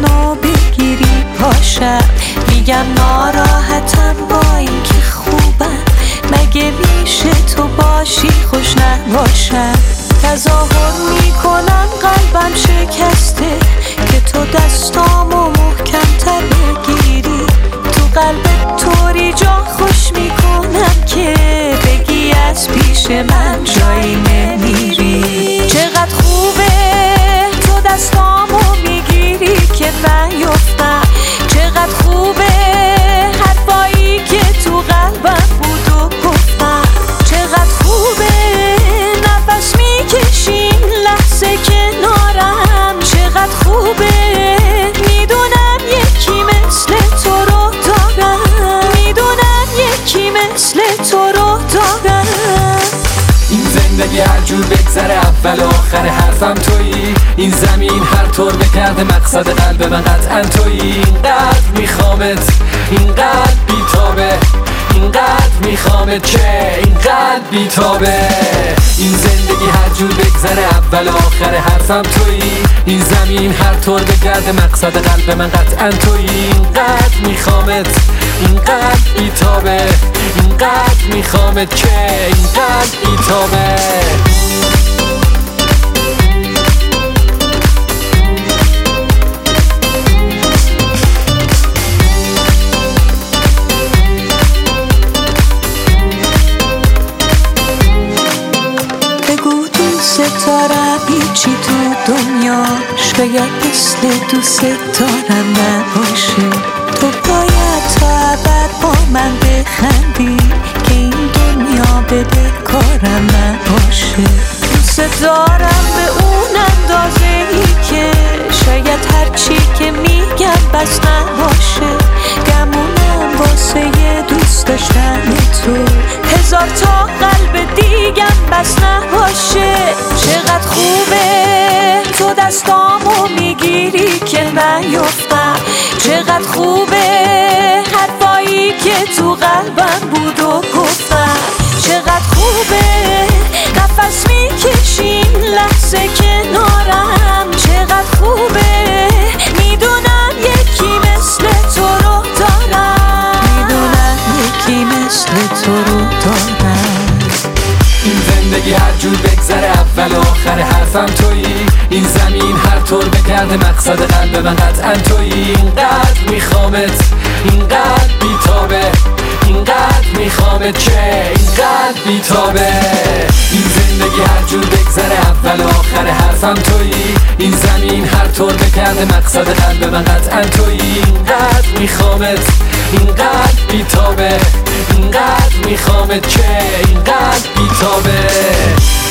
منو بگیری پاشم. میگم ناراحتم با این که خوبم، مگه میشه تو باشی خوش نباشم. تظاهر میکنم قلبم شکسته که تو دستامو محکم‌تر بگیری. تو قلبت طوری جا خوش میکنم که بگی از پیش من جایی نمیری. چقدر خوبه تو دستامو میگیری که نیفتم. چقدر خوبه حرفایی که تو قلبم بود و گفتم. چقدر خوبه نفس میکشیم لحظه کنارم. چقدر خوبه میدونم یکی مثل تو رو دارم. میدونم یکی مثل تو رو دارم. این زندگی هر جور بگذره اول و آخر حرفم تویی. این زمین هر طور بگرده مقصد قلب من قطعا تویی. اینقدر میخوامت، اینقدر بیتابه، اینقدر میخوامت که اینقدر بیتابه. این زندگی هر جور بگذره اول و آخر حرفم تویی. این زمین هر طور بگرده مقصد قلب من قطعا تویی. اینقدر میخوامت، اینقدر بیتابه، اینقدر میخوامت که اینقدر بیتابه. ستارم هیچی تو دنیاش شاید مثل دوست دارم نباشه. تو باید تا ابد با من بخندی که این دنیا بده کارم نباشه. دوست دارم به اون اندازه ای که شاید هرچی که میگم بس نباشه. گمونم واسه یه دوست داشتن تو هزار تا قلب دیگم بس نباشه. چقدر خوبه تو دستامو میگیری که نیفتم. چقدر خوبه حرفایی که تو قلبم بود و گفتم. چقدر خوبه نفس میکشیم لحظه کنارم. چقدر خوبه میدونم یکی مثل تو رو دارم. میدونم یکی مثل تو رو دارم. این زندگی هر جور بگذره اول و آخر حرفم تویی. این زمین هر طور بگرده مقصد قلب من قطعا تویی. اینقدر میخوامت، اینقدر بیتابه، اینقدر میخوامت که اینقدر بیتابه. این زندگی هر جور بگذره اول و آخر حرفم تویی. این زمین هر طور بگرده مقصد قلب من قطعا تویی. اینقدر میخوامت، اینقدر بیتابه، اینقدر میخوامت که اینقدر بیتابه.